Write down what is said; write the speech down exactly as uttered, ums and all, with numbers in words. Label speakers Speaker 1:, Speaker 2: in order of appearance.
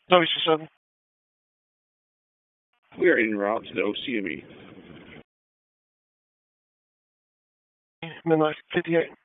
Speaker 1: Zoe seven.
Speaker 2: We are en route to the O C M E.
Speaker 1: Midnight fifty-eight.